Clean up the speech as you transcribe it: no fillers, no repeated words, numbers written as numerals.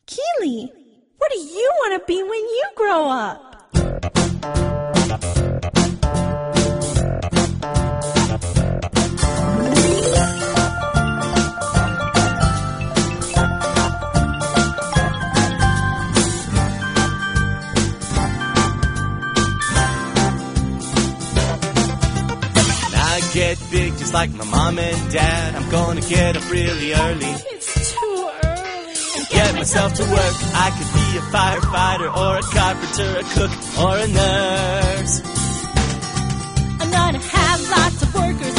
Keely, what do you want to be when you grow up? Get big just like my mom and dad. I'm gonna get up really early. It's too early. Get myself to work. I could be a firefighter or a carpenter, a cook or a nurse. I'm gonna have lots of workers